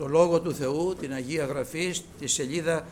το Λόγο του Θεού, την Αγία Γραφή, στη σελίδα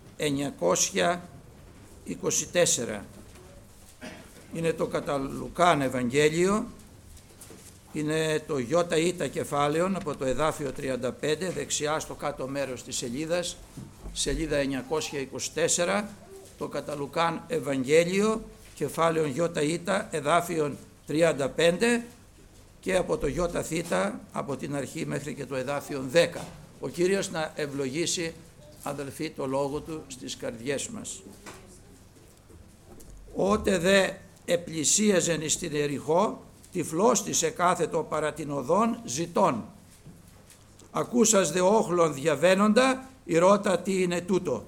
924. Είναι το κατά Λουκάν Ευαγγέλιο, είναι το ΙΙ κεφάλαιο από το εδάφιο 35, δεξιά στο κάτω μέρος της σελίδας, σελίδα 924, το κατά Λουκάν Ευαγγέλιο, κεφάλαιο ΙΙ, εδάφιο 35 και από το ΙΘ από την αρχή μέχρι και το εδάφιο 10. Ο Κύριος να ευλογήσει, αδελφοί, το Λόγο Του στις καρδιές μας. Ότε δε επλησίαζεν εις την Ιεριχώ, τυφλός της εκάθετο παρά την οδόν ζητών. Ακούσας δε όχλον διαβαίνοντα, ηρώτα τι είναι τούτο.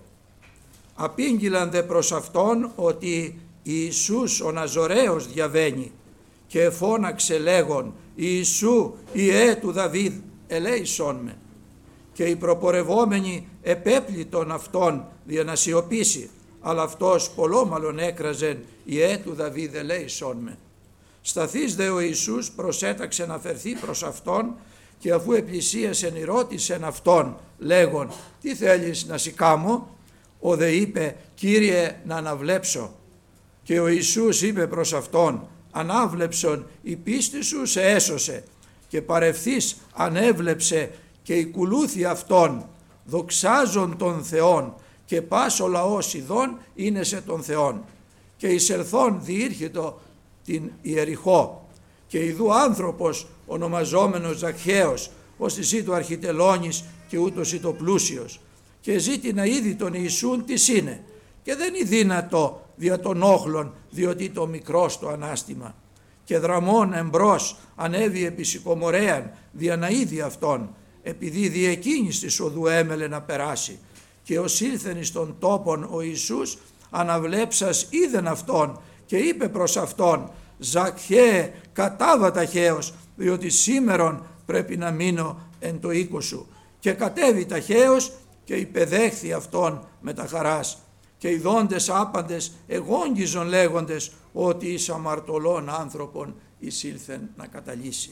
Απήγγειλαν δε προς αυτόν ότι Ιησούς ο Ναζωραίος διαβαίνει και εφώναξε λέγον, Ιησού Ιε του Δαβίδ ελέησόν με. Και οι προπορευόμενοι επέπλητον αυτόν δια να σιωπήσει, αλλά αυτός πολλόμαλον έκραζεν, Ιε του Δαβίδ ελέησόν με. Σταθείς δε ο Ιησούς προσέταξε να φερθεί προς αυτόν και αφού επλησίασεν ρώτησεν αυτόν λέγον, τι θέλεις να σοι κάμω? Ο δε είπε, Κύριε να αναβλέψω. Και ο Ιησούς είπε προς αυτόν, ανάβλεψον η πίστη σου σε έσωσε. Και παρευθείς ανέβλεψε και οικουλούθη αυτόν, δοξάζον τον Θεόν, και πας ο λαός ειδών είναι σε τον Θεόν. Και εισελθόν διήρχητο την Ιεριχώ, και ειδού άνθρωπος ονομαζόμενος Ζακχαίος, ως εσύ του αρχιτελώνης και ούτως ή το πλούσιος, και ζήτη να είδη τον Ιησούν τι είναι, και δεν είναι δύνατο δια των όχλων, διότι το μικρός το ανάστημα. Και δραμών εμπρός ανέβη επί σικομορέαν δια να είδη αυτόν, επειδή δι' εκείνης της οδού έμελε να περάσει. Και ως ήλθεν εις τον τόπον ο Ιησούς, αναβλέψας είδεν αυτόν και είπε προς αυτόν, Ζακχαίε κατάβα ταχαίως, διότι σήμερον πρέπει να μείνω εν το οίκο σου. Και κατέβη ταχαίως και υπεδέχθη αυτόν με τα χαράς. Και οι δόντες άπαντες εγόγγιζον λέγοντες ότι εις αμαρτωλών άνθρωπον εισήλθεν να καταλύσει.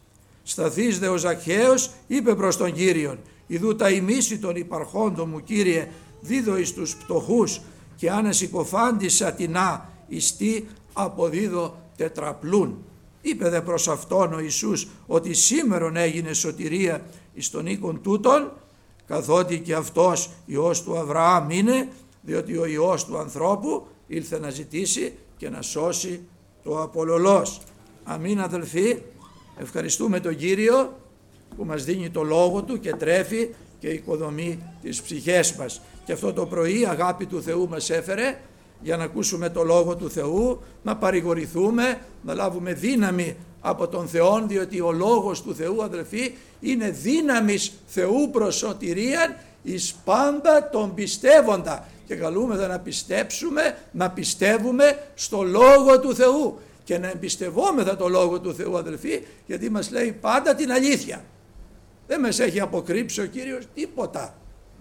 Σταθείς δε ο Ζακχαίος είπε προς τον Κύριον, ιδού τα ημίση των υπαρχόντων μου, Κύριε, δίδω εις τους πτωχούς, και αν εσυκοφάντησα τεινά εις τι αποδίδω τετραπλούν. Είπε δε προς αυτόν ο Ιησούς ότι σήμερον έγινε σωτηρία εις τον οίκον τούτον, καθότι και αυτός Υιός του Αβραάμ είναι, διότι ο Υιός του ανθρώπου ήλθε να ζητήσει και να σώσει το απολωλός. Αμήν, αδελφοί. Ευχαριστούμε τον Κύριο που μας δίνει το Λόγο Του και τρέφει και οικοδομεί τις ψυχές μας. Και αυτό το πρωί αγάπη του Θεού μας έφερε για να ακούσουμε το Λόγο του Θεού, να παρηγορηθούμε, να λάβουμε δύναμη από τον Θεό, διότι ο Λόγος του Θεού, αδελφοί, είναι δύναμης Θεού προς σωτηρίαν εις πάντα τον πιστεύοντα. Και καλούμεθα να πιστέψουμε, να πιστεύουμε στο Λόγο του Θεού και να εμπιστευόμεθα το Λόγο του Θεού, αδελφοί, γιατί μας λέει πάντα την αλήθεια. Δεν μας έχει αποκρύψει ο Κύριος τίποτα.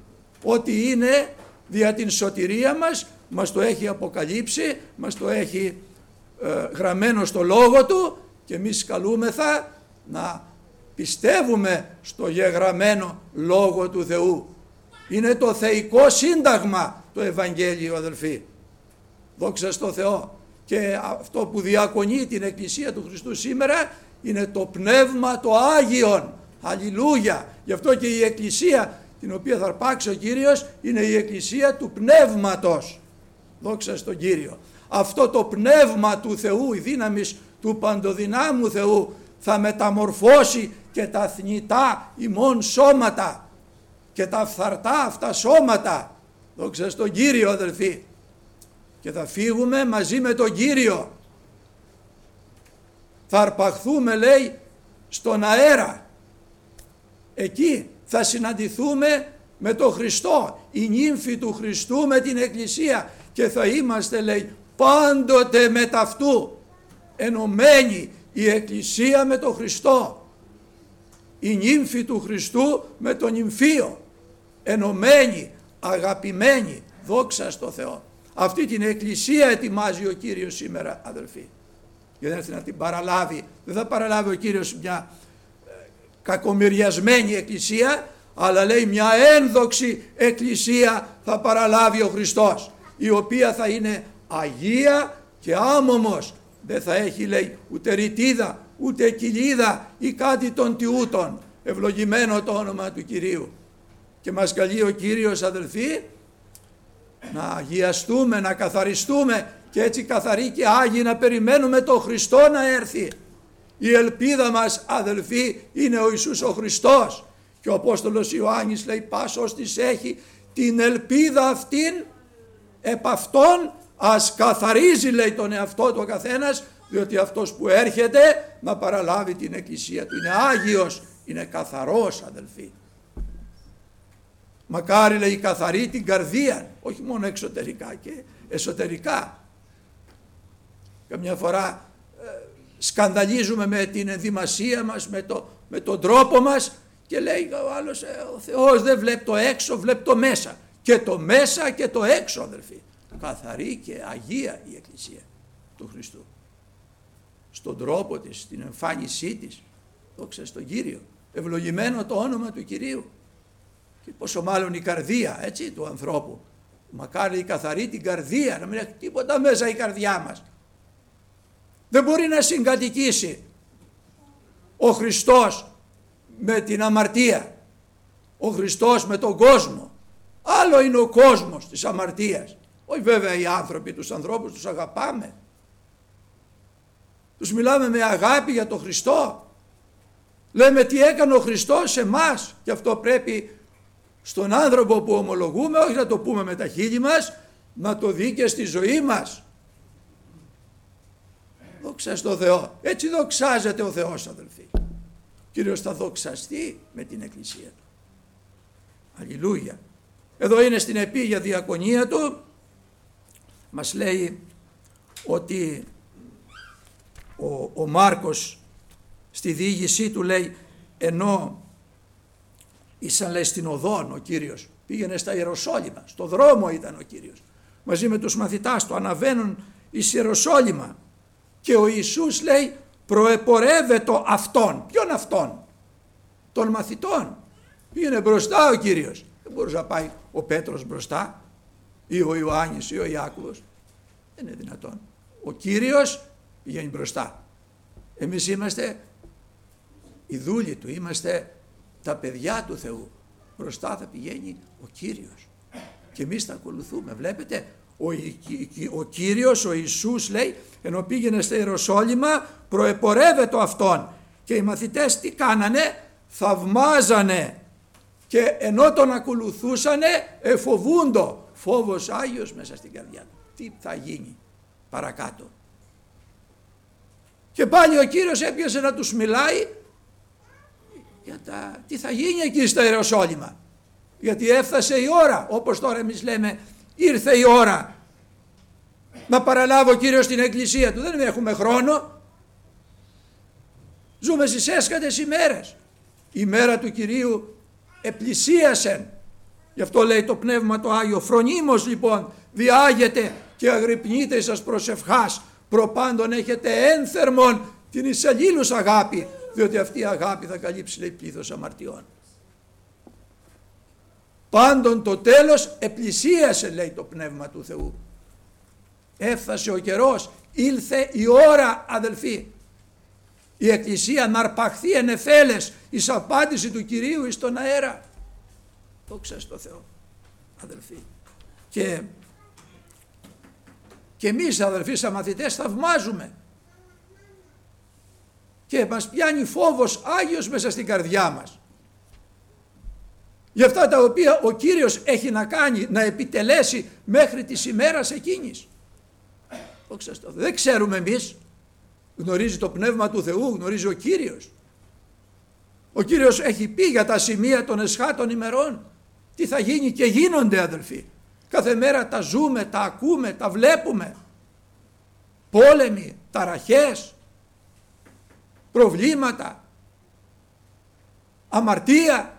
Ό,τι είναι δια την σωτηρία μας το έχει αποκαλύψει, μας το έχει γραμμένο στο Λόγο Του, και εμείς καλούμεθα να πιστεύουμε στο γεγραμμένο Λόγο του Θεού. Είναι το θεϊκό σύνταγμα το Ευαγγέλιο, αδελφοί. Δόξα στο Θεό. Και αυτό που διακονεί την Εκκλησία του Χριστού σήμερα είναι το Πνεύμα το Άγιον. Αλληλούια. Γι' αυτό και η Εκκλησία την οποία θα αρπάξει ο Κύριος είναι η Εκκλησία του Πνεύματος. Δόξα στον Κύριο. Αυτό το Πνεύμα του Θεού, η δύναμη του παντοδυνάμου Θεού, θα μεταμορφώσει και τα θνητά ημών σώματα και τα φθαρτά αυτά σώματα. Δόξα στον Κύριο, αδελφοί. Και θα φύγουμε μαζί με τον Κύριο. Θα αρπαχθούμε, λέει, στον αέρα. Εκεί θα συναντηθούμε με τον Χριστό, η νύμφη του Χριστού με την Εκκλησία, και θα είμαστε, λέει, πάντοτε με ταυτού, ενωμένη η Εκκλησία με τον Χριστό, η νύμφη του Χριστού με τον νυμφίο, ενωμένη, αγαπημένη. Δόξα στο Θεό. Αυτή την Εκκλησία ετοιμάζει ο Κύριος σήμερα, αδελφοί, για να έρθει να την παραλάβει. Δεν θα παραλάβει ο Κύριος μια κακομοιριασμένη εκκλησία, αλλά λέει μια ένδοξη εκκλησία θα παραλάβει ο Χριστός, η οποία θα είναι αγία και άμωμος. Δεν θα έχει, λέει, ούτε ρητίδα, ούτε κοιλίδα ή κάτι των τιούτων. Ευλογημένο το όνομα του Κυρίου. Και μας καλεί ο Κύριος, αδελφοί, να αγιαστούμε, να καθαριστούμε και έτσι καθαροί και άγιοι να περιμένουμε τον Χριστό να έρθει. Η ελπίδα μας, αδελφοί, είναι ο Ιησούς ο Χριστός. Και ο Απόστολος Ιωάννης λέει, πάσος της έχει την ελπίδα αυτήν, επ' αυτόν ας καθαρίζει, λέει, τον εαυτό του ο καθένας, διότι αυτός που έρχεται να παραλάβει την εκκλησία του είναι άγιος, είναι καθαρός, αδελφοί. Μακάρι, λέει, καθαρή την καρδία, όχι μόνο εξωτερικά και εσωτερικά. Καμιά φορά σκανδαλίζουμε με την ενδυμασία μας, με τον τρόπο μας και λέει ο άλλος, ο Θεός δεν βλέπει το έξω, βλέπει το μέσα. Και το μέσα και το έξω, αδελφοί. Καθαρή και αγία η εκκλησία του Χριστού. Στον τρόπο της, στην εμφάνισή της, δόξα στον Κύριο. Ευλογημένο το όνομα του Κυρίου. Και πόσο μάλλον η καρδία, έτσι, του ανθρώπου. Μακάρι η καθαρή την καρδία, να μην έχει τίποτα μέσα η καρδιά μας. Δεν μπορεί να συγκατοικήσει ο Χριστός με την αμαρτία, ο Χριστός με τον κόσμο. Άλλο είναι ο κόσμος της αμαρτίας. Όχι βέβαια οι άνθρωποι, τους ανθρώπους τους αγαπάμε. Τους μιλάμε με αγάπη για τον Χριστό. Λέμε τι έκανε ο Χριστός σε εμάς, και αυτό πρέπει στον άνθρωπο που ομολογούμε, όχι να το πούμε με τα χείλη μας, να το δει και στη ζωή μας. Δόξα στον Θεό. Έτσι δοξάζεται ο Θεός, αδελφοί. Ο Κύριος θα δοξαστεί με την εκκλησία του. Αλληλούια. Εδώ είναι στην επίγεια διακονία του, μας λέει ότι ο Μάρκος στη διήγησή του λέει, ενώ ήσαν, λέει, στην οδόν ο Κύριος, πήγαινε στα Ιεροσόλυμα, στο δρόμο ήταν ο Κύριος, μαζί με τους μαθητάς του, αναβαίνουν εις Ιεροσόλυμα και ο Ιησούς, λέει, προεπορεύεται αυτόν. Ποιον αυτόν? Των μαθητών. Πήγαινε μπροστά ο Κύριος. Δεν μπορούσε να πάει ο Πέτρος μπροστά ή ο Ιωάννης ή ο Ιάκωβος. Δεν είναι δυνατόν. Ο Κύριος πηγαίνει μπροστά. Εμείς είμαστε οι δούλοι του, είμαστε τα παιδιά του Θεού. Μπροστά θα πηγαίνει ο Κύριος και εμείς θα ακολουθούμε. Βλέπετε, ο Κύριος, ο Ιησούς, λέει, ενώ πήγαινε στα Ιεροσόλυμα, προεπορεύεται αυτόν. Και οι μαθητές τι κάνανε? Θαυμάζανε και ενώ τον ακολουθούσανε εφοβούντο. Φόβος Άγιος μέσα στην καρδιά του. Τι θα γίνει παρακάτω? Και πάλι ο Κύριος έπιασε να τους μιλάει για τι θα γίνει εκεί στα Ιεροσόλυμα. Γιατί έφτασε η ώρα, όπως τώρα εμείς λέμε, ήρθε η ώρα να παραλάβει ο Κύριος την εκκλησία του. Δεν έχουμε χρόνο. Ζούμε στις έσχατες ημέρες. Η μέρα του Κυρίου επλησίασε. Γι' αυτό λέει το Πνεύμα το Άγιο, φρονίμως λοιπόν διάγετε και αγρυπνείτε εις σας προσευχάς, προπάντων έχετε ένθερμον την εις αλλήλους αγάπη, διότι αυτή η αγάπη θα καλύψει, λέει, πλήθος αμαρτιών. Πάντων το τέλος επλησίασε, λέει το Πνεύμα του Θεού. Έφτασε ο καιρός, ήλθε η ώρα, αδελφοί. Η Εκκλησία να αρπαχθεί εν εφέλες εις απάντηση του Κυρίου εις τον αέρα. Δόξα στο Θεό, αδελφοί. Και εμείς, αδελφοί, σαν μαθητές θαυμάζουμε. Και μας πιάνει φόβος Άγιος μέσα στην καρδιά μας. Για αυτά τα οποία ο Κύριος έχει να κάνει, να επιτελέσει μέχρι της ημέρας εκείνης. Δόξα στο Θεό. Δεν ξέρουμε εμείς. Γνωρίζει το Πνεύμα του Θεού, γνωρίζει ο Κύριος. Ο Κύριος έχει πει για τα σημεία των εσχάτων ημερών. Τι θα γίνει και γίνονται, αδελφοί. Κάθε μέρα τα ζούμε, τα ακούμε, τα βλέπουμε. Πόλεμοι, ταραχές, προβλήματα, αμαρτία.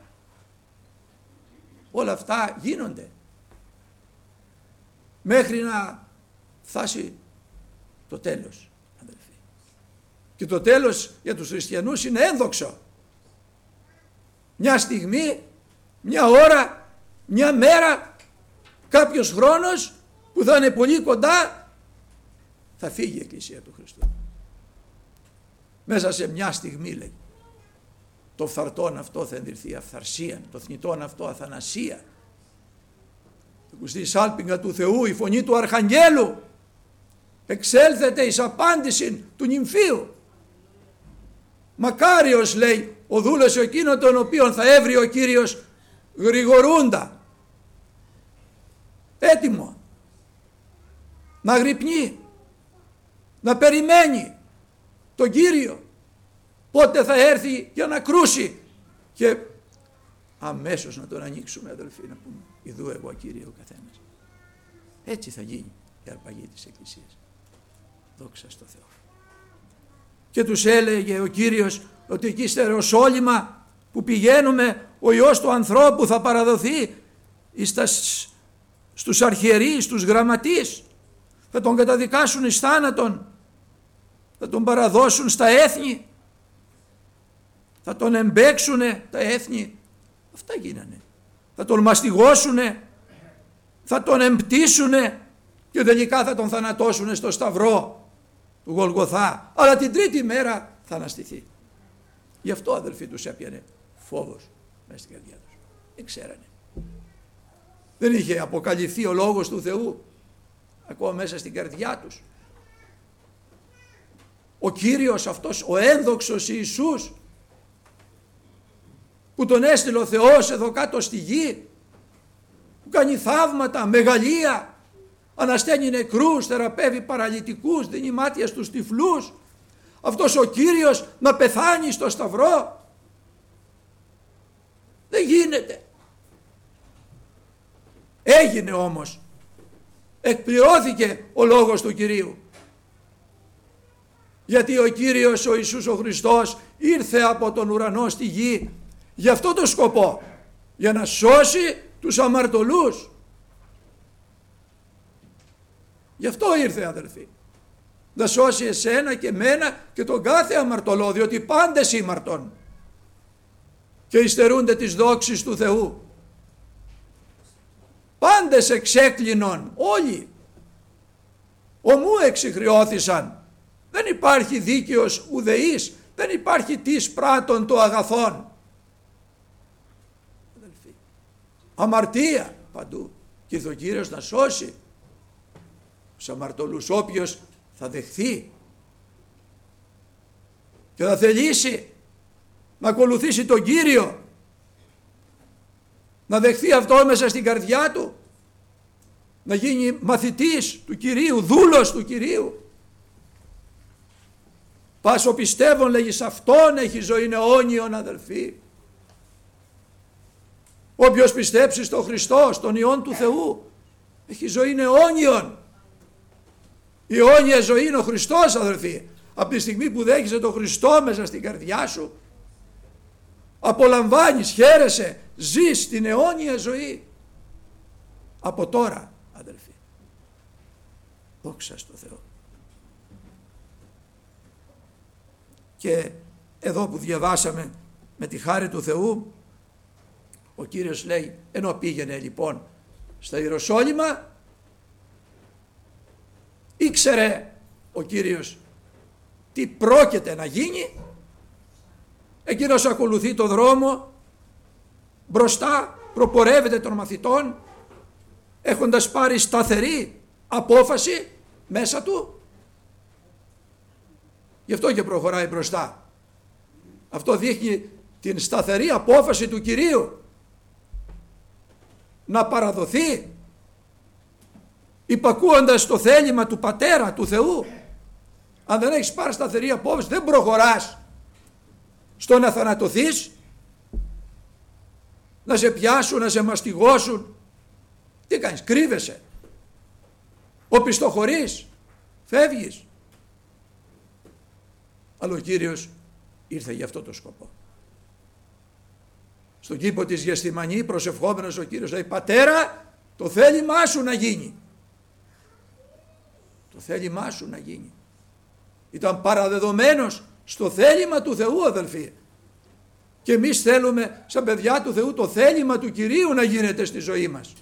Όλα αυτά γίνονται. Μέχρι να φτάσει το τέλος, αδελφοί. Και το τέλος για τους χριστιανούς είναι ένδοξο. Μια στιγμή μια ώρα, μια μέρα, κάποιος χρόνος που θα είναι πολύ κοντά, θα φύγει η Εκκλησία του Χριστού. Μέσα σε μια στιγμή, λέει, το φθαρτόν αυτό θα ενδυρθεί αυθαρσία, το θνητόν αυτό αθανασία. Θα ακουστεί η σάλπιγγα του Θεού, η φωνή του Αρχαγγέλου, εξέλθεται εις απάντηση του νυμφίου. Μακάριος, λέει, ο δούλος εκείνο τον οποίον θα έβρει ο Κύριος γρηγορούντα, έτοιμο να γρυπνεί, να περιμένει τον Κύριο πότε θα έρθει για να κρούσει και αμέσως να τον ανοίξουμε, αδελφοί, να πούμε ιδού εγώ Κύριε ο καθένας. Έτσι θα γίνει η αρπαγή της Εκκλησίας. Δόξα στο Θεό. Και τους έλεγε ο Κύριος ότι εκεί στερεοσόλυμα που πηγαίνουμε, ο Υιός του ανθρώπου θα παραδοθεί στους αρχιερείς, στους γραμματείς, θα τον καταδικάσουν εις θάνατον, θα τον παραδώσουν στα έθνη, θα τον εμπέξουνε τα έθνη. Αυτά γίνανε. Θα τον μαστιγώσουνε, θα τον εμπτήσουνε και τελικά θα τον θανατώσουνε στο σταυρό του Γολγοθά. Αλλά την τρίτη μέρα θα αναστηθεί. Γι' αυτό, αδελφοί, τους έπιανε φόβος μέσα στην καρδιά τους. Δεν ξέρανε. Δεν είχε αποκαλυφθεί ο λόγος του Θεού ακόμα μέσα στην καρδιά τους. Ο Κύριος αυτός, ο ένδοξος Ιησούς, που τον έστειλε ο Θεός εδώ κάτω στη γη, που κάνει θαύματα, μεγαλεία, ανασταίνει νεκρούς, θεραπεύει παραλυτικούς, δίνει μάτια στους τυφλούς, αυτός ο Κύριος να πεθάνει στο σταυρό. Δεν γίνεται. Έγινε όμως. Εκπληρώθηκε ο λόγος του Κυρίου. Γιατί ο Κύριος ο Ιησούς ο Χριστός ήρθε από τον ουρανό στη γη για αυτό το σκοπό, για να σώσει τους αμαρτωλούς. Γι' αυτό ήρθε, αδελφοί, να σώσει εσένα και μένα και τον κάθε αμαρτωλό, διότι πάντες ήμαρτον και υστερούνται τις δόξεις του Θεού. Πάντες εξέκλεινον, όλοι ομού εξηχρεώθησαν. Δεν υπάρχει δίκαιος ουδεής, δεν υπάρχει τις πράττων το αγαθόν. Αδελφοί, αμαρτία παντού και ήρθε ο Κύριος να σώσει τους αμαρτωλούς. Όποιος θα δεχθεί και θα θελήσει να ακολουθήσει τον Κύριο, να δεχθεί αυτό μέσα στην καρδιά του, να γίνει μαθητής του Κυρίου, δούλος του Κυρίου. Πάσο πιστεύων, λέγει, σε αυτόν έχει ζωή αιώνιον, αδελφοί. Όποιος πιστέψει στον Χριστό, στον Υιόν του Θεού, έχει ζωή αιώνιον. Η αιώνια ζωή είναι ο Χριστός, αδελφοί. Από τη στιγμή που δέχεσαι τον Χριστό μέσα στην καρδιά σου, απολαμβάνεις, χαίρεσαι, ζεις την αιώνια ζωή. Από τώρα, αδελφοί. Δόξα στο Θεό. Και εδώ που διαβάσαμε με τη χάρη του Θεού, ο Κύριος λέει, ενώ πήγαινε λοιπόν στα Ιεροσόλυμα, ήξερε ο Κύριος τι πρόκειται να γίνει. Εκείνος ακολουθεί το δρόμο, μπροστά προπορεύεται των μαθητών, έχοντας πάρει σταθερή απόφαση μέσα του. Γι' αυτό και προχωράει μπροστά. Αυτό δείχνει την σταθερή απόφαση του Κυρίου να παραδοθεί, υπακούοντας το θέλημα του Πατέρα, του Θεού. Αν δεν έχεις πάρει σταθερή απόφαση, δεν προχωράς στο να θανατωθείς, να σε πιάσουν, να σε μαστιγώσουν. Τι κάνεις? Κρύβεσαι, οπισθοχωρείς, φεύγεις. Αλλά ο Κύριος ήρθε για αυτό το σκοπό. Στον κήπο της Γεσθημανή, προσευχόμενος ο Κύριος λέει, Πατέρα, το θέλημά σου να γίνει. Το θέλημά σου να γίνει. Ήταν παραδεδομένος στο θέλημα του Θεού, αδελφοί. Και εμείς θέλουμε σαν παιδιά του Θεού το θέλημα του Κυρίου να γίνεται στη ζωή μας.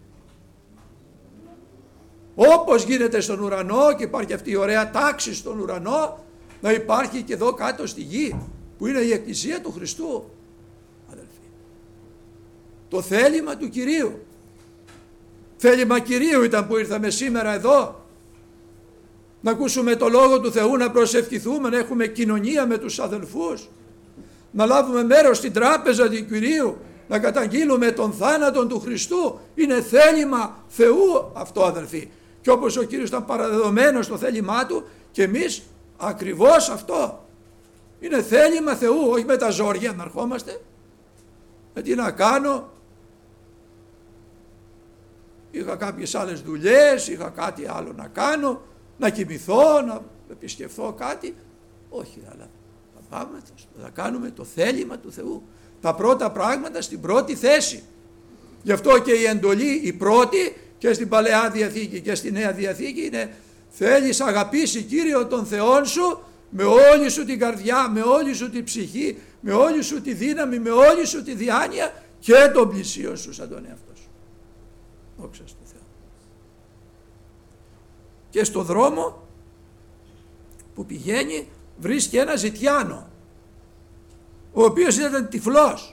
Όπως γίνεται στον ουρανό και υπάρχει αυτή η ωραία τάξη στον ουρανό, να υπάρχει και εδώ κάτω στη γη που είναι η Εκκλησία του Χριστού. Αδελφοί, το θέλημα του Κυρίου. Θέλημα Κυρίου ήταν που ήρθαμε σήμερα εδώ. Να ακούσουμε το Λόγο του Θεού, να προσευχηθούμε, να έχουμε κοινωνία με τους αδελφούς. Να λάβουμε μέρος στην τράπεζα του Κυρίου, να καταγγείλουμε τον θάνατο του Χριστού. Είναι θέλημα Θεού αυτό, αδελφοί. Και όπως ο Κύριος ήταν παραδεδομένος στο θέλημά του, και εμείς ακριβώς αυτό. Είναι θέλημα Θεού, όχι με τα ζόρια να ερχόμαστε. Τι να κάνω, είχα κάποιες άλλες δουλειές, είχα κάτι άλλο να κάνω, να κοιμηθώ, να επισκεφθώ κάτι. Όχι, αλλά θα πάμε, θα κάνουμε το θέλημα του Θεού. Τα πρώτα πράγματα στην πρώτη θέση. Γι' αυτό και η εντολή η πρώτη και στην Παλαιά Διαθήκη και στη Νέα Διαθήκη είναι: θέλεις αγαπήσει Κύριο τον Θεόν σου με όλη σου την καρδιά, με όλη σου την ψυχή, με όλη σου τη δύναμη, με όλη σου τη διάνοια και τον πλησίον σου σαν τον εαυτό σου. Δόξα στον Θεό. Και στο δρόμο που πηγαίνει βρίσκει ένα ζητιάνο, ο οποίος ήταν τυφλός.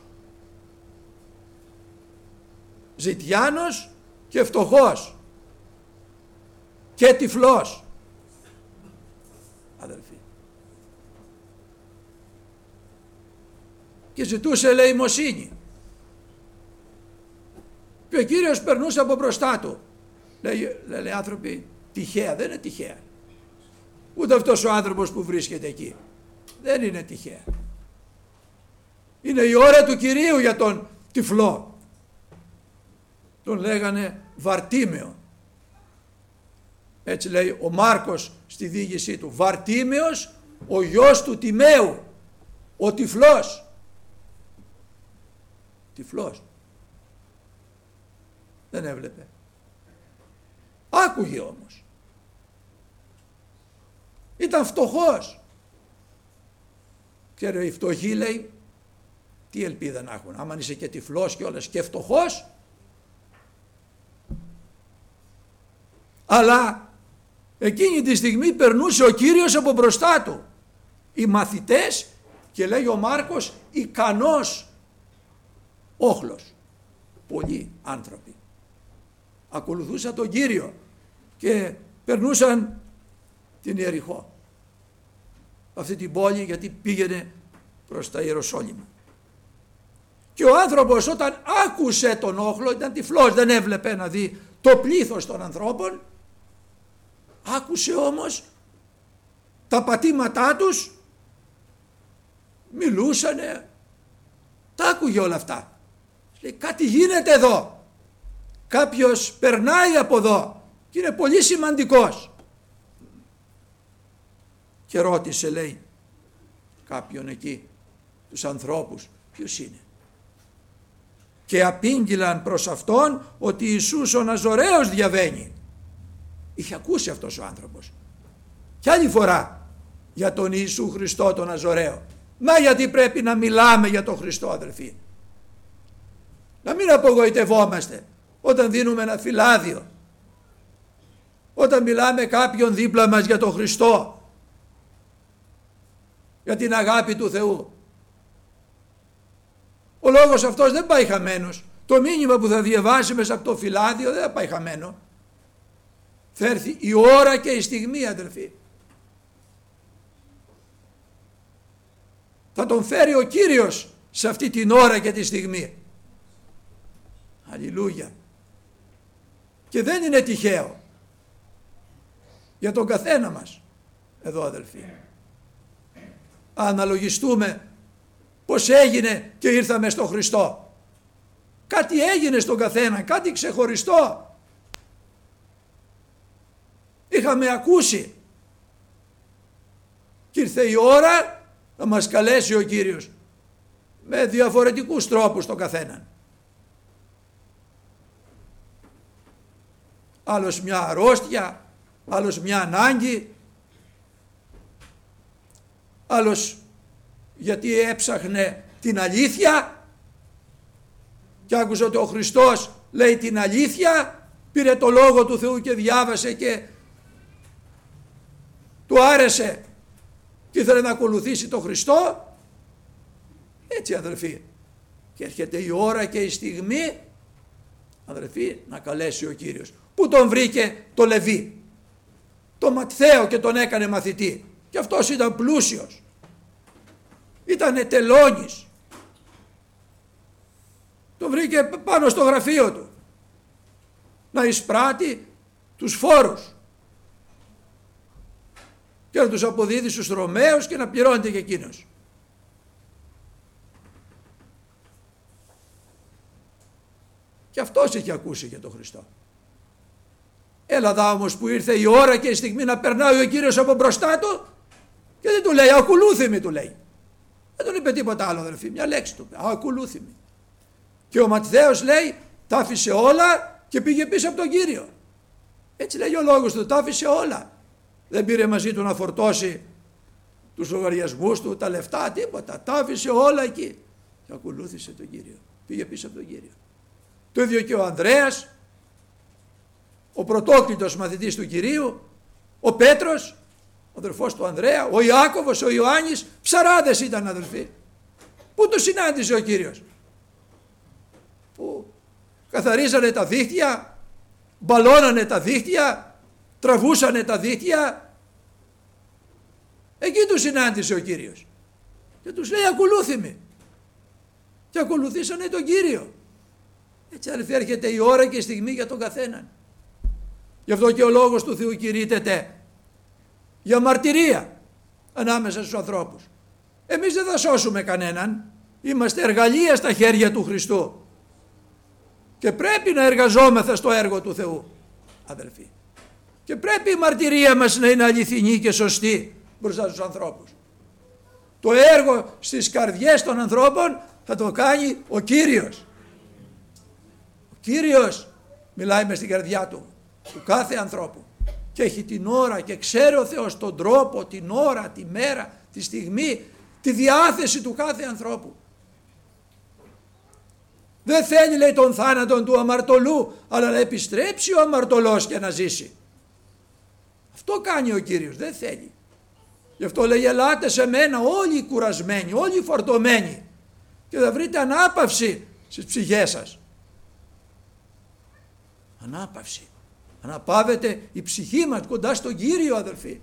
Ζητιάνος και φτωχός και τυφλός, αδελφοί. Και ζητούσε ελεημοσύνη. Και ο Κύριος περνούσε από μπροστά του. Λέει άνθρωποι, τυχαία, δεν είναι τυχαία. Ούτε αυτός ο άνθρωπος που βρίσκεται εκεί. Δεν είναι τυχαία. Είναι η ώρα του Κυρίου για τον τυφλό. Τον λέγανε Βαρτίμαιο. Έτσι λέει ο Μάρκος στη διήγησή του. Βαρτίμαιος, ο γιος του Τιμαίου. Ο τυφλός. Τυφλός. Δεν έβλεπε. Άκουγε όμως. Ήταν φτωχός. Ξέρετε, οι φτωχοί, λέει, τι ελπίδα να έχουν. Άμα είσαι και τυφλός και όλες και φτωχός. Αλλά εκείνη τη στιγμή περνούσε ο Κύριος από μπροστά του. Οι μαθητές, και λέει ο Μάρκος, ικανός όχλος. Πολλοί άνθρωποι ακολουθούσαν τον Κύριο και περνούσαν την Ιεριχώ, αυτή την πόλη, γιατί πήγαινε προς τα Ιεροσόλυμα. Και ο άνθρωπος όταν άκουσε τον όχλο, ήταν τυφλός, δεν έβλεπε να δει το πλήθος των ανθρώπων, άκουσε όμως τα πατήματά τους, μιλούσανε, τα άκουγε όλα αυτά. Λέει, κάτι γίνεται εδώ, κάποιος περνάει από εδώ και είναι πολύ σημαντικός. Και ρώτησε, λέει, κάποιον εκεί, τους ανθρώπους, ποιος είναι. Και απήγγειλαν προς αυτόν ότι Ιησούς ο Ναζωραίος διαβαίνει. Είχε ακούσει αυτός ο άνθρωπος κι άλλη φορά για τον Ιησού Χριστό τον Ναζωραίο. Μα γιατί πρέπει να μιλάμε για τον Χριστό, αδελφοί. Να μην απογοητευόμαστε όταν δίνουμε ένα φυλάδιο, όταν μιλάμε κάποιον δίπλα μας για τον Χριστό, για την αγάπη του Θεού. Ο λόγος αυτός δεν πάει χαμένος. Το μήνυμα που θα διαβάσει μέσα από το φυλάδιο δεν θα πάει χαμένο. Θα έρθει η ώρα και η στιγμή, αδελφοί. Θα τον φέρει ο Κύριος σε αυτή την ώρα και τη στιγμή. Αλληλούια. Και δεν είναι τυχαίο για τον καθένα μας εδώ, αδελφοί. Αναλογιστούμε πως έγινε και ήρθαμε στον Χριστό. Κάτι έγινε στον καθένα, κάτι ξεχωριστό. Είχαμε ακούσει και ήρθε η ώρα να μας καλέσει ο Κύριος με διαφορετικούς τρόπους τον καθέναν. Άλλος μια αρρώστια, άλλος μια ανάγκη, άλλος γιατί έψαχνε την αλήθεια και άκουσε ότι ο Χριστός λέει την αλήθεια, πήρε το Λόγο του Θεού και διάβασε και του άρεσε και ήθελε να ακολουθήσει τον Χριστό. Έτσι αδελφοί, και έρχεται η ώρα και η στιγμή, αδελφοί, να καλέσει ο Κύριος. Πού τον βρήκε το Λεβί, το Ματθαίο, και τον έκανε μαθητή, και αυτός ήταν πλούσιος, ήταν τελώνης, τον βρήκε πάνω στο γραφείο του να εισπράττει τους φόρους και να τους αποδίδει στους Ρωμαίους και να πληρώνεται και εκείνος. Και αυτός είχε ακούσει για τον Χριστό. Έλα δα όμως που ήρθε η ώρα και η στιγμή να περνάει ο Κύριος από μπροστά του και δεν του λέει ακολούθη με, του λέει. Δεν τον είπε τίποτα άλλο αδελφοί, μια λέξη του είπε, ακολούθη με. Και ο Ματθαίος λέει τα άφησε όλα και πήγε πίσω από τον Κύριο. Έτσι λέει ο λόγος του, τα άφησε όλα. Δεν πήρε μαζί του να φορτώσει τους λογαριασμούς του, τα λεφτά, τίποτα. Τα άφησε όλα εκεί και ακολούθησε τον Κύριο. Πήγε πίσω από τον Κύριο. Το ίδιο και ο Ανδρέας, ο πρωτόκλητος μαθητής του Κυρίου, ο Πέτρος, ο αδελφός του Ανδρέα, ο Ιάκωβος, ο Ιωάννης, ψαράδες ήταν αδελφοί. Πού τους συνάντησε ο Κύριος? Που καθαρίζανε τα δίχτυα, μπαλώνανε τα δίχτυα, τραβούσανε τα δίχτυα. Εκεί τους συνάντησε ο Κύριος και τους λέει ακολούθη με. Και ακολουθήσανε τον Κύριο. Έτσι αδελφοί έρχεται η ώρα και η στιγμή για τον καθέναν. Γι' αυτό και ο λόγος του Θεού κηρύττεται για μαρτυρία ανάμεσα στους ανθρώπους. Εμείς δεν θα σώσουμε κανέναν. Είμαστε εργαλεία στα χέρια του Χριστού και πρέπει να εργαζόμεθα στο έργο του Θεού αδελφοί. Και πρέπει η μαρτυρία μας να είναι αληθινή και σωστή μπροστά στους ανθρώπους. Το έργο στις καρδιές των ανθρώπων θα το κάνει ο Κύριος. Ο Κύριος μιλάει μες στην καρδιά του κάθε ανθρώπου και έχει την ώρα και ξέρει ο Θεός τον τρόπο, την ώρα, τη μέρα, τη στιγμή, τη διάθεση του κάθε ανθρώπου. Δεν θέλει λέει τον θάνατον του αμαρτωλού, αλλά να επιστρέψει ο αμαρτωλός και να ζήσει. Αυτό κάνει ο Κύριος, δεν θέλει. Γι' αυτό λέει ελάτε σε μένα όλοι οι κουρασμένοι, όλοι οι φορτωμένοι και θα βρείτε ανάπαυση στις ψυχές σας. Ανάπαυση. Αναπαύεται η ψυχή μας κοντά στον Κύριο αδελφοί.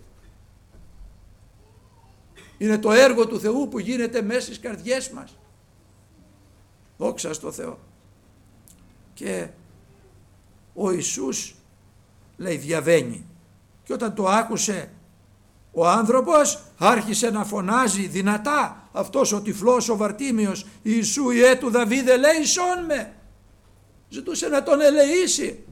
Είναι το έργο του Θεού που γίνεται μέσα στις καρδιές μας. Δόξα στο Θεό. Και ο Ιησούς λέει διαβαίνει και όταν το άκουσε ο άνθρωπος άρχισε να φωνάζει δυνατά αυτός ο τυφλός ο Βαρτίμιος Ιησού Ιε του Δαβίδ ελέησόν με. Ζητούσε να τον ελεήσει.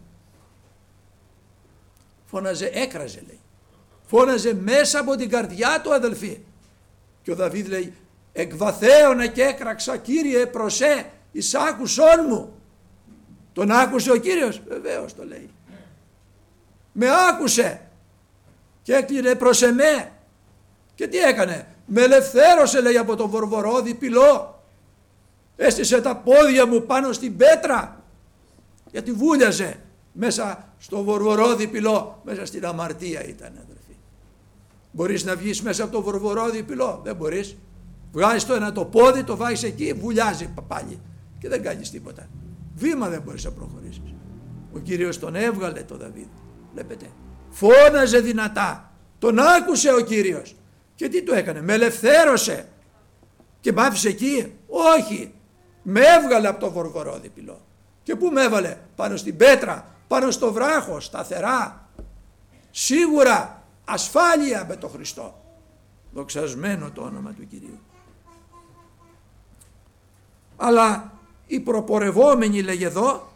Φώναζε, έκραζε λέει. Φώναζε μέσα από την καρδιά του αδελφοί. Και ο Δαβίδ λέει εκβαθέωνα και έκραξα Κύριε προσέ εις άκουσόν μου. Τον άκουσε ο Κύριος? Βεβαίως το λέει. Με άκουσε και έκλεινε προς εμέ. Και τι έκανε? Με ελευθέρωσε λέει από το βορβορόδι πυλό. Έστησε τα πόδια μου πάνω στην πέτρα γιατί βούλιαζε μέσα στο βορβορόδι πυλό, μέσα στην αμαρτία ήταν αδελφοί. Μπορείς να βγεις μέσα από το βορβορόδι πυλό? Δεν μπορείς. Βγάζεις το ένα το πόδι, το βάζεις εκεί, βουλιάζει πάλι και δεν κάνεις τίποτα. Βήμα δεν μπορείς να προχωρήσεις. Ο Κύριος τον έβγαλε το Δαβίδ. Βλέπετε. Φώναζε δυνατά. Τον άκουσε ο Κύριος. Και τι του έκανε? Με ελευθέρωσε. Και μ' άφησε εκεί? Όχι. Με έβγαλε από το βορβορόδι πυλό. Και πού με έβαλε? Πάνω στην πέτρα, πάνω στο βράχο, σταθερά. Σίγουρα, ασφάλεια με τον Χριστό. Δοξασμένο το όνομα του Κυρίου. Αλλά οι προπορευόμενοι λέγε εδώ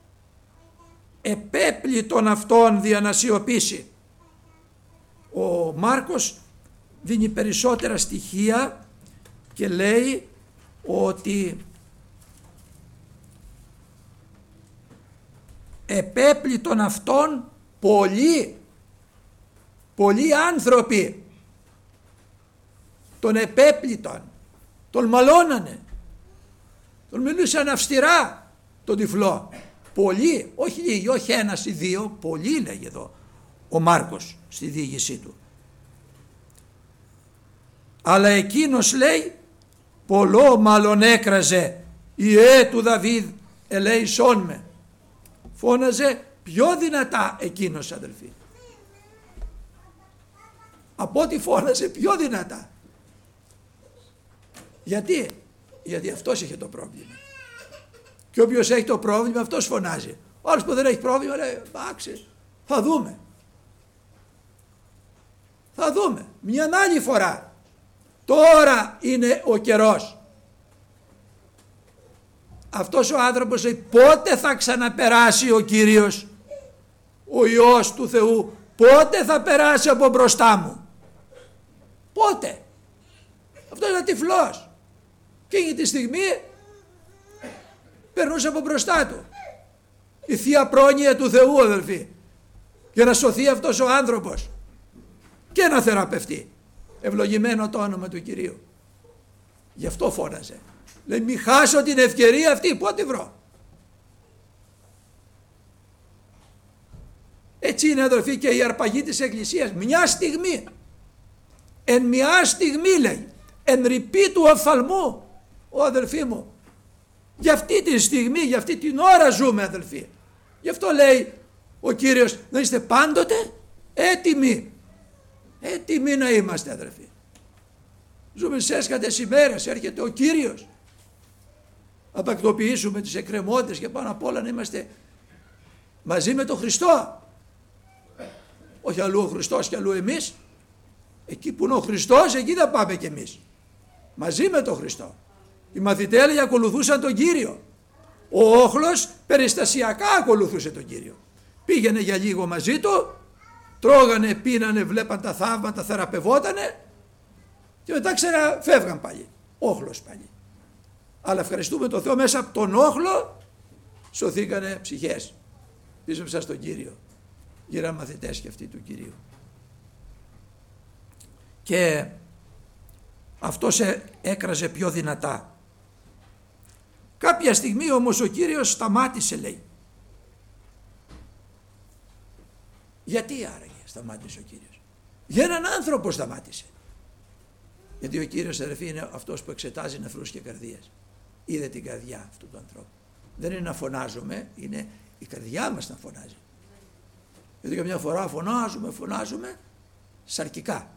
επέπλητον αυτόν δια να σιωπήσει. Ο Μάρκος δίνει περισσότερα στοιχεία και λέει ότι επέπλητον αυτόν πολλοί άνθρωποι τον επέπλητον, τον μαλώνανε, Τον μιλούσαν αυστηρά τον τυφλό. Πολλοί, όχι λίγοι, όχι ένας ή δύο, πολλοί λέγει εδώ ο Μάρκος στη διήγησή του. Αλλά εκείνος λέει πολλό μάλλον έκραζε Ιε του Δαβίδ ελέησόν με. Φώναζε πιο δυνατά εκείνος, αδελφοί. Από ό,τι φώναζε πιο δυνατά. Γιατί αυτός είχε το πρόβλημα. Και όποιος έχει το πρόβλημα αυτός φωνάζει. Ο άλλος που δεν έχει πρόβλημα λέει εντάξει, θα δούμε. Θα δούμε μια άλλη φορά. Τώρα είναι ο καιρός. Αυτός ο άνθρωπος λέει πότε θα ξαναπεράσει ο Κύριος, ο Υιός του Θεού, πότε θα περάσει από μπροστά μου. Πότε. Αυτός είναι τυφλός. Και εκείνη τη στιγμή περνούσε από μπροστά του. Η Θεία Πρόνοια του Θεού, αδελφοί, για να σωθεί αυτός ο άνθρωπος και να θεραπευτεί. Ευλογημένο το όνομα του Κυρίου. Γι' αυτό φώναζε. Λέει μη χάσω την ευκαιρία αυτή, πότε βρω. Έτσι είναι, αδελφοί, και η αρπαγή της Εκκλησίας. Μια στιγμή, εν μια στιγμή, λέει, εν ρηπή του οφθαλμού, ο αδελφοί μου, για αυτή τη στιγμή, για αυτή την ώρα ζούμε, αδελφοί. Γι' αυτό λέει ο Κύριος να είστε πάντοτε έτοιμοι. Έτοιμοι να είμαστε, αδελφοί. Ζούμε σε έσκατες ημέρες, έρχεται ο Κύριος. Να τακτοποιήσουμε τις εκκρεμότητες και πάνω απ' όλα να είμαστε μαζί με τον Χριστό. Όχι αλλού ο Χριστός και αλλού εμείς. Εκεί που είναι ο Χριστός, εκεί θα πάμε κι εμείς. Μαζί με τον Χριστό. Οι μαθητέλοι ακολουθούσαν τον Κύριο. Ο όχλος περιστασιακά ακολουθούσε τον Κύριο. Πήγαινε για λίγο μαζί του, τρώγανε, πίνανε, βλέπαν τα θαύματα, θεραπευότανε και μετά φεύγαν πάλι. Όχλος πάλι. Αλλά ευχαριστούμε τον Θεό, μέσα από τον όχλο σωθήκανε ψυχές. Πίσω στον Κύριο. Γύραν μαθητές και αυτοί του Κυρίου. Και αυτός έκραζε πιο δυνατά. Κάποια στιγμή όμως ο Κύριος σταμάτησε, λέει. Γιατί άραγε σταμάτησε ο Κύριος? Για έναν άνθρωπο σταμάτησε. Γιατί ο Κύριος, αδερφοί, είναι αυτός που εξετάζει νεφρούς και καρδίες. Είδε την καρδιά αυτού του ανθρώπου. Δεν είναι να φωνάζουμε, είναι η καρδιά μας να φωνάζει. Γιατί καμιά φορά φωνάζουμε σαρκικά.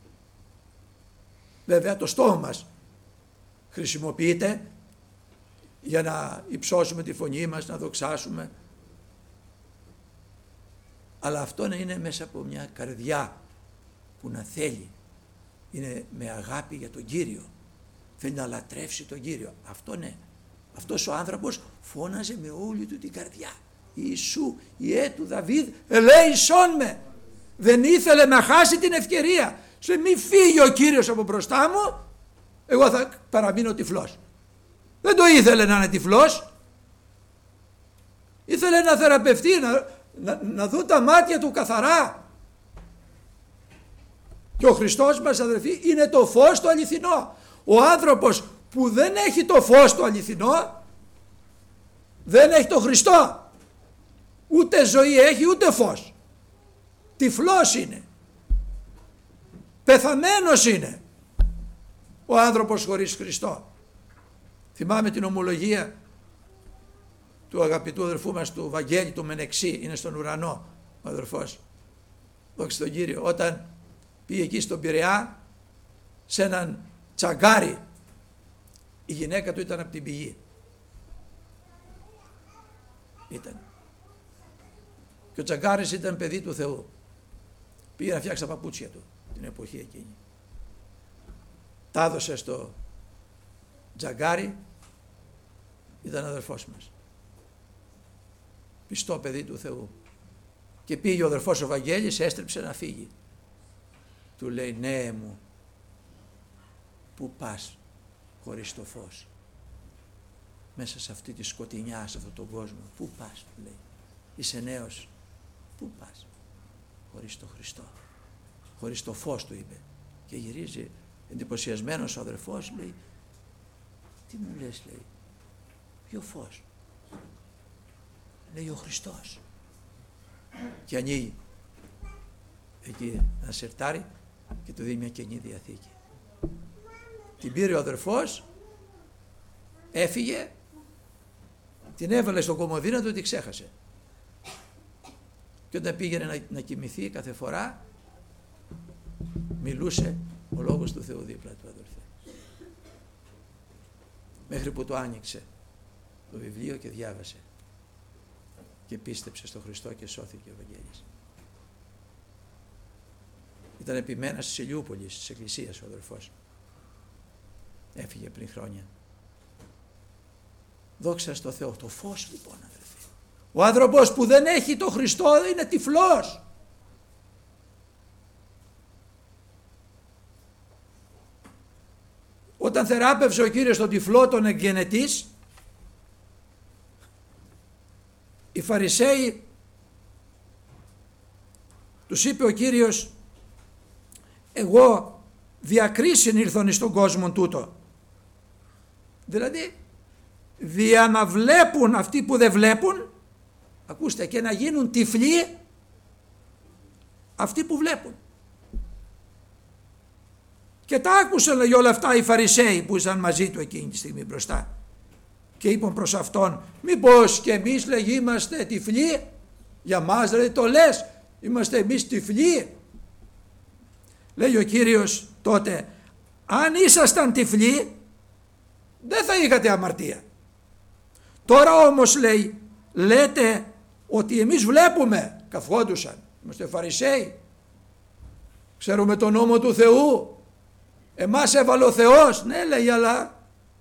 Βέβαια το στόμα μας χρησιμοποιείται για να υψώσουμε τη φωνή μας, να δοξάσουμε. Αλλά αυτό να είναι μέσα από μια καρδιά που να θέλει. Είναι με αγάπη για τον Κύριο. Θέλει να λατρεύσει τον Κύριο. Αυτό ναι. Αυτός ο άνθρωπος φώναζε με όλη του την καρδιά. Ιησού, Ιε του Δαβίδ, ελέησόν με. Δεν ήθελε να χάσει την ευκαιρία. Σε μη φύγει ο Κύριος από μπροστά μου, εγώ θα παραμείνω τυφλός. Δεν το ήθελε να είναι τυφλός. Ήθελε να θεραπευτεί, να δουν τα μάτια του καθαρά. Και ο Χριστός μας, αδελφοί, είναι το φως το αληθινό. Ο άνθρωπος που δεν έχει το φως το αληθινό, δεν έχει το Χριστό. Ούτε ζωή έχει, ούτε φως. Τυφλός είναι. Πεθαμένος είναι ο άνθρωπος χωρίς Χριστό. Θυμάμαι την ομολογία του αγαπητού αδερφού μας του Βαγγέλη του Μενεξή, είναι στον ουρανό ο αδερφός, δόξα στον Κύριο, όταν πήγε εκεί στον Πειραιά σε έναν τσαγκάρι. Η γυναίκα του ήταν από την πηγή. Ήταν. Και ο τσαγκάρης ήταν παιδί του Θεού. Πήγε να φτιάξει τα παπούτσια του την εποχή εκείνη. Τα έδωσε στο τζαγκάρι, ήταν αδερφός μας. Πιστό παιδί του Θεού. Και πήγε ο αδερφός ο Βαγγέλης, έστρεψε να φύγει. Του λέει, ναι μου, πού πας χωρίς το φως? Μέσα σε αυτή τη σκοτεινιά, σε αυτόν τον κόσμο, πού πας, του λέει? Είσαι νέος, πού πας? Χωρίς το Χριστό, χωρίς το φως, του είπε. Και γυρίζει εντυπωσιασμένος ο αδερφός, λέει, τι μου λες, λέει? Ποιο φως? Λέει ο Χριστός. Και ανοίγει εκεί ένα σερτάρι και του δίνει μια Καινή Διαθήκη. Την πήρε ο αδερφός, έφυγε, την έβαλε στο κομμωδίνο του, την ξέχασε. Και όταν πήγαινε να κοιμηθεί κάθε φορά, μιλούσε ο Λόγος του Θεού δίπλα του, αδελφέ. Μέχρι που το άνοιξε το βιβλίο και διάβασε και πίστεψε στο Χριστό και σώθηκε ο Βαγγέλης. Ήταν επιμένας της Ηλιούπολης, της Εκκλησίας ο αδελφός. Έφυγε πριν χρόνια. Δόξα στο Θεό. Το φως λοιπόν, αδελφέ. Ο άνθρωπος που δεν έχει το Χριστό είναι τυφλός. Όταν θεράπευσε ο Κύριος τον τυφλό τον εγγενετής, οι Φαρισαίοι τους είπε ο Κύριος, εγώ διακρίσιν ήρθον εις τον κόσμο τούτο. Δηλαδή δια να βλέπουν αυτοί που δεν βλέπουν, ακούστε, και να γίνουν τυφλοί αυτοί που βλέπουν. Και τα άκουσαν, λέει, όλα αυτά οι Φαρισαίοι που ήσαν μαζί του εκείνη τη στιγμή μπροστά. Και είπαν προς αυτόν, μήπως και εμείς, λέει, είμαστε τυφλοί? Για μας, λέει, το λες, είμαστε εμείς τυφλοί? Λέει ο Κύριος τότε, αν ήσασταν τυφλοί δεν θα είχατε αμαρτία. Τώρα όμως, λέει, λέτε ότι εμείς βλέπουμε. Καυχόντουσαν, είμαστε Φαρισαίοι, ξέρουμε τον νόμο του Θεού, εμάς έβαλε ο Θεός. Ναι, λέει, αλλά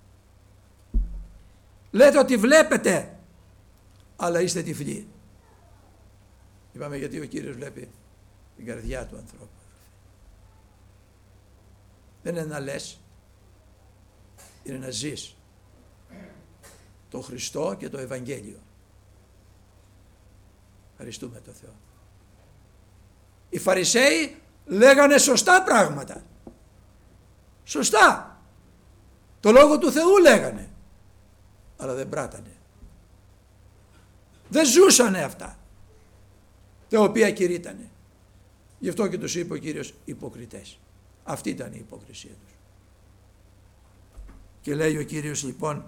λέτε ότι βλέπετε, αλλά είστε τυφλοί. Είπαμε γιατί ο Κύριος βλέπει την καρδιά του ανθρώπου. Δεν είναι να λες, είναι να ζεις το Χριστό και το Ευαγγέλιο. Ευχαριστούμε το Θεό. Οι Φαρισαίοι λέγανε σωστά πράγματα. Σωστά. Το Λόγο του Θεού λέγανε. Αλλά δεν πράτανε. Δεν ζούσανε αυτά τα οποία κηρύττανε. Γι' αυτό και τους είπε ο Κύριος υποκριτές. Αυτή ήταν η υποκρισία τους. Και λέει ο Κύριος λοιπόν,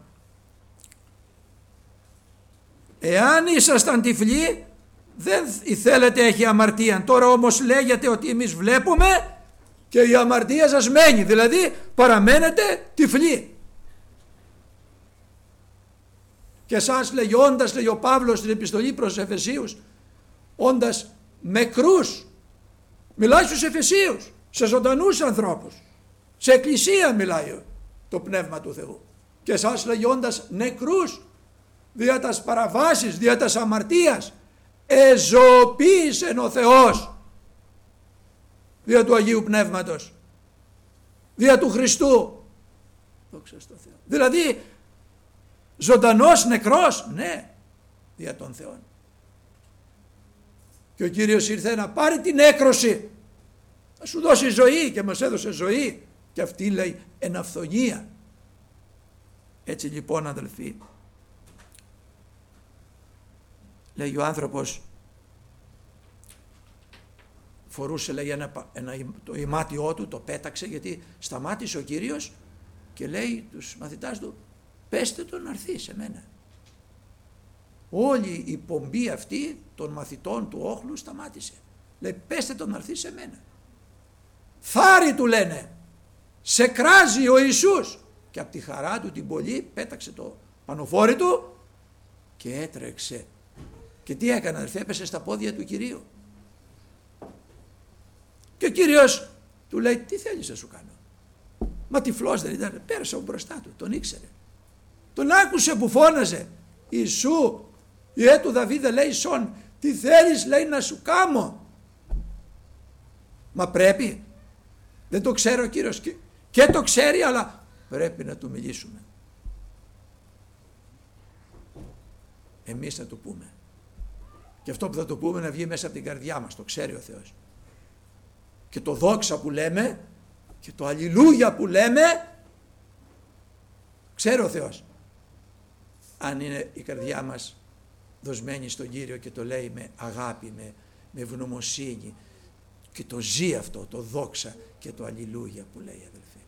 εάν ήσασταν τυφλοί δεν θέλετε έχει αμαρτία. Τώρα όμως λέγεται ότι εμείς βλέπουμε και η αμαρτία σας μένει. Δηλαδή παραμένετε τυφλοί. Και εσάς, λέει, όντας, λέει ο Παύλος στην επιστολή προς τους Εφεσίους, όντας νεκρούς, μιλάει στους Εφεσίους, σε ζωντανούς ανθρώπους, σε εκκλησία μιλάει το Πνεύμα του Θεού. Και εσάς, λέει, όντας νεκρούς δια τας παραβάσεις, δια τας αμαρτίας, εζωοποίησεν ο Θεός δια του Αγίου Πνεύματος, δια του Χριστού. Δόξα στο Θεό. Δηλαδή ζωντανός νεκρός, ναι, δια των Θεών. Και ο Κύριος ήρθε να πάρει την έκρωση, να σου δώσει ζωή, και μας έδωσε ζωή, και αυτή, λέει, εν αυθονία. Έτσι λοιπόν, αδελφοί, λέει, ο άνθρωπος φορούσε, λέει, το ημάτιό του, το πέταξε, γιατί σταμάτησε ο Κύριος και λέει τους μαθητάς του, πέστε τον να έρθει σε μένα. Όλη η πομπή αυτή των μαθητών του όχλου σταμάτησε. Λέει, πέστε τον να έρθει σε μένα. Θάρη, του λένε, σε κράζει ο Ιησούς. Και από τη χαρά του την πολύ πέταξε το πανοφόρι του και έτρεξε. Και τι έκανε, αδελφέ? Έπεσε στα πόδια του Κυρίου. Και ο Κύριος του λέει, τι θέλεις να σου κάνω? Μα τυφλός δεν ήταν? Πέρασε μπροστά του, τον ήξερε. Τον άκουσε που φώναζε, Ιησού, Υιέ του Δαβίδ ελέησον, τι θέλεις, λέει, να σου κάμω? Μα πρέπει? Δεν το ξέρει ο Κύριος? Και το ξέρει, αλλά πρέπει να του μιλήσουμε. Εμείς θα του πούμε. Και αυτό που θα του πούμε να βγει μέσα από την καρδιά μας, το ξέρει ο Θεός. Και το δόξα που λέμε και το αλληλούια που λέμε, ξέρει ο Θεός. αν είναι η καρδιά μας δοσμένη στον Κύριο και το λέει με αγάπη, με ευγνωμοσύνη και το ζει αυτό, το δόξα και το αλληλούια που λέει, αδελφοί.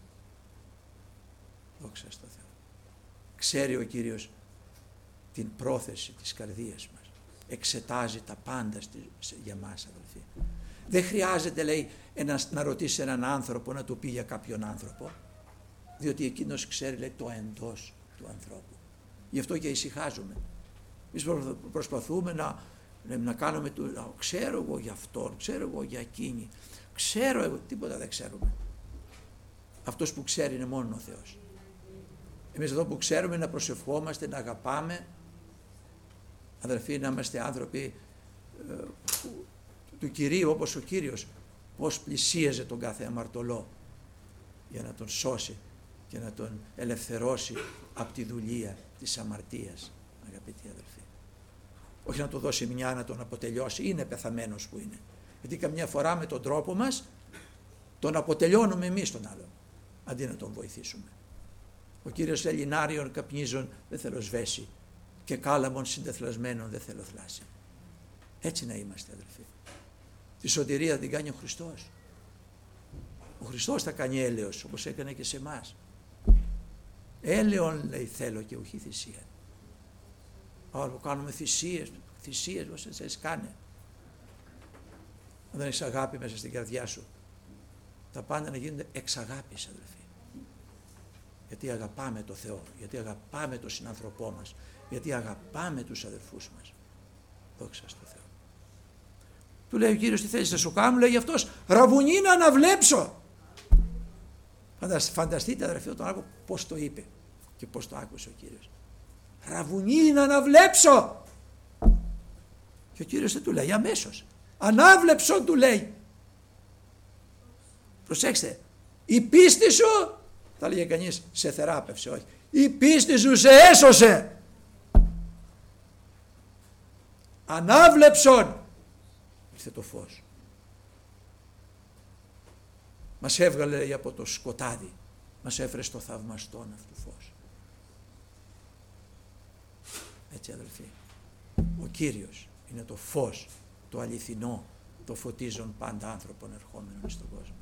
Δόξα στο Θεό. Ξέρει ο Κύριος την πρόθεση της καρδίας μας. Εξετάζει τα πάντα για μας, αδελφοί. Δεν χρειάζεται, λέει, να ρωτήσει έναν άνθρωπο να του πει για κάποιον άνθρωπο, διότι εκείνος ξέρει, λέει, το εντός του ανθρώπου. Γι' αυτό και ησυχάζουμε. Εμείς προσπαθούμε να κάνουμε ξέρω εγώ για αυτόν, ξέρω εγώ για εκείνη, ξέρω εγώ, τίποτα δεν ξέρουμε. Αυτός που ξέρει είναι μόνο ο Θεός. Εμείς εδώ που ξέρουμε να προσευχόμαστε, να αγαπάμε, αδελφοί, να είμαστε άνθρωποι του Κυρίου, όπως ο Κύριος πώς πλησίαζε τον κάθε αμαρτωλό για να τον σώσει και να τον ελευθερώσει από τη δουλεία της αμαρτίας, αγαπητοί αδελφοί. Όχι να του δώσει μια να τον αποτελειώσει, είναι πεθαμένος που είναι. Γιατί καμιά φορά με τον τρόπο μας τον αποτελειώνουμε εμείς τον άλλον, αντί να τον βοηθήσουμε. Ο Κύριος λέει, λινάριον καπνίζων δεν θέλω σβέσει και κάλαμον συντεθλασμένων δεν θέλω θλάση. Έτσι να είμαστε, αδελφοί. Τη σωτηρία την κάνει ο Χριστός. Ο Χριστός θα κάνει έλεος, όπως έκανε και σε εμάς. Έλεον, λέει, θέλω και όχι θυσία. Άλλο κάνουμε θυσίες όσες θες κάνε. Αν δεν έχεις αγάπη μέσα στην καρδιά σου, τα πάντα να γίνονται εξ αγάπης, αδελφοί. Γιατί αγαπάμε το Θεό, γιατί αγαπάμε τον συνανθρωπό μας, γιατί αγαπάμε τους αδελφούς μας. Δόξα στο Θεό. Του λέει ο Κύριος, τι θέλεις να σου κάνω, λέει αυτός, ραβουνί να αναβλέψω. Φανταστείτε, αδελφοί, τον άκου πώς το είπε και πώς το άκουσε ο Κύριος. Ραβουνί να αναβλέψω. Και ο Κύριος δεν του λέει αμέσως. Ανάβλεψον του λέει. Προσέξτε, η πίστη σου, θα λέγε κανείς, σε θεράπευσε, όχι. Η πίστη σου σε έσωσε. Ανάβλεψον. Ήρθε το φως. Μας έβγαλε, λέει, από το σκοτάδι. Μας έφερε στο θαυμαστόν αυτού φως. Έτσι, αδελφοί, ο Κύριος είναι το φως, το αληθινό, το φωτίζον πάντα άνθρωπον ερχόμενον στον κόσμο.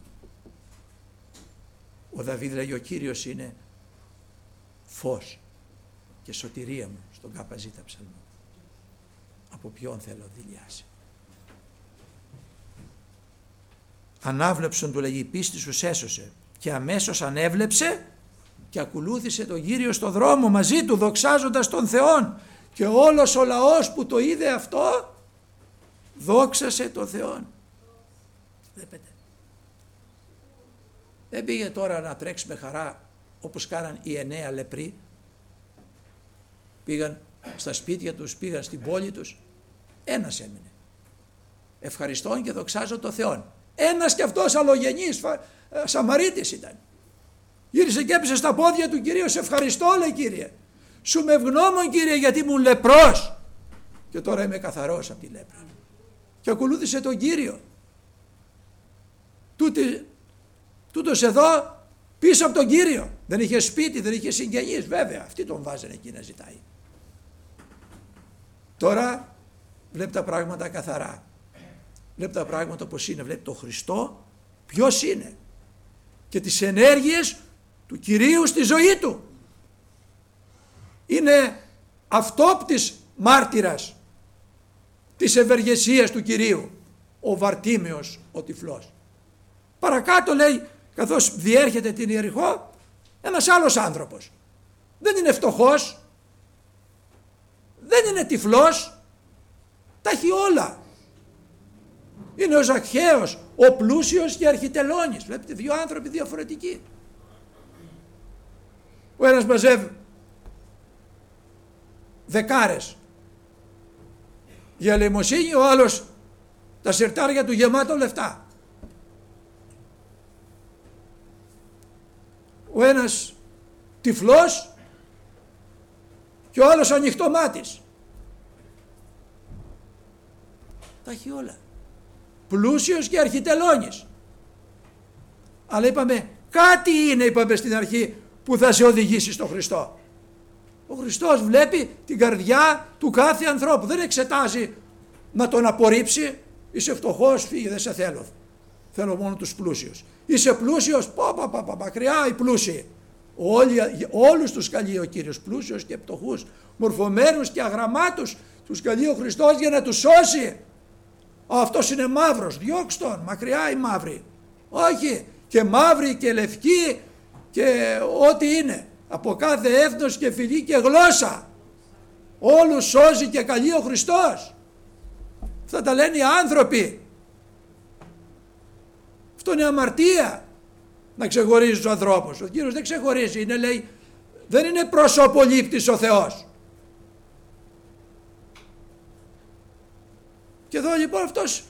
Ο Δαβίδ λέγει, ο Κύριος είναι φως και σωτηρία μου, στον ΚΖ ψαλμό. Από ποιον θέλω δηλιάσει. Ανάβλεψον, του λέγει, η πίστη σου σέσωσε, και αμέσως ανέβλεψε και ακολούθησε τον Κύριο στο δρόμο μαζί του, δοξάζοντας τον Θεόν, και όλος ο λαός που το είδε αυτό δόξασε τον Θεόν. Βλέπετε, δεν πήγε τώρα να τρέξει με χαρά όπως κάναν οι 9 λεπροί. Πήγαν στα σπίτια τους, πήγαν στην πόλη τους. Ένας έμεινε. Ευχαριστών και δοξάζω τον Θεόν. Ένας κι αυτός αλλογενής Σαμαρίτης ήταν. Γύρισε και έπεσε στα πόδια του Κυρίου. Σε ευχαριστώ, λέει, Κύριε. Σου με ευγνώμων, Κύριε, γιατί ήμουν λεπρός και τώρα είμαι καθαρός από τη λέπρα. Και ακολούθησε τον Κύριο. Τούτος εδώ πίσω από τον Κύριο. Δεν είχε σπίτι, δεν είχε συγγενείς, βέβαια. Αυτοί τον βάζανε εκεί να ζητάει. Τώρα βλέπει τα πράγματα καθαρά. Βλέπει τα πράγματα όπως είναι. Βλέπει τον Χριστό ποιος είναι και τις ενέργειες του Κυρίου στη ζωή του. Είναι αυτόπτης μάρτυρας της ευεργεσίας του Κυρίου ο Βαρτίμεος ο τυφλός. Παρακάτω, λέει, καθώς διέρχεται την Ιεριχώ, ένας άλλος άνθρωπος. Δεν είναι φτωχός, δεν είναι τυφλός, τα έχει όλα. Είναι ο Ζακχαίος, ο πλούσιος και αρχιτελώνης. Βλέπετε, δύο άνθρωποι διαφορετικοί. Ο ένας μαζεύει δεκάρες για ελεημοσύνη, ο άλλος τα σερτάρια του γεμάτο λεφτά. Ο ένας τυφλός και ο άλλος ανοιχτομάτης. Τα έχει όλα. Πλούσιος και αρχιτελώνης. Αλλά είπαμε, κάτι είναι, είπαμε στην αρχή, που θα σε οδηγήσει στον Χριστό. Ο Χριστός βλέπει την καρδιά του κάθε ανθρώπου. Δεν εξετάζει να τον απορρίψει. Είσαι φτωχός, φύγε, δεν σε θέλω. Θέλω μόνο τους πλούσιους. Είσαι πλούσιος, μακριά οι πλούσιοι. Όλους τους καλεί ο Κύριος, πλούσιους και φτωχούς, μορφωμένους και αγραμμάτους, τους καλεί ο Χριστός για να τους σώσει. Αυτός είναι μαύρος, διώξτε τον, μακριά οι μαύροι. Όχι, και μαύροι και λευκοί και ό,τι είναι, από κάθε έθνος και φυλή και γλώσσα. Όλους σώζει και καλεί ο Χριστός. Αυτά τα λένε οι άνθρωποι. Αυτό είναι αμαρτία, να ξεχωρίζει τους ανθρώπους. Ο Κύριος δεν ξεχωρίζει, είναι, λέει, δεν είναι προσωπολήπτης ο Θεός. Και εδώ λοιπόν αυτός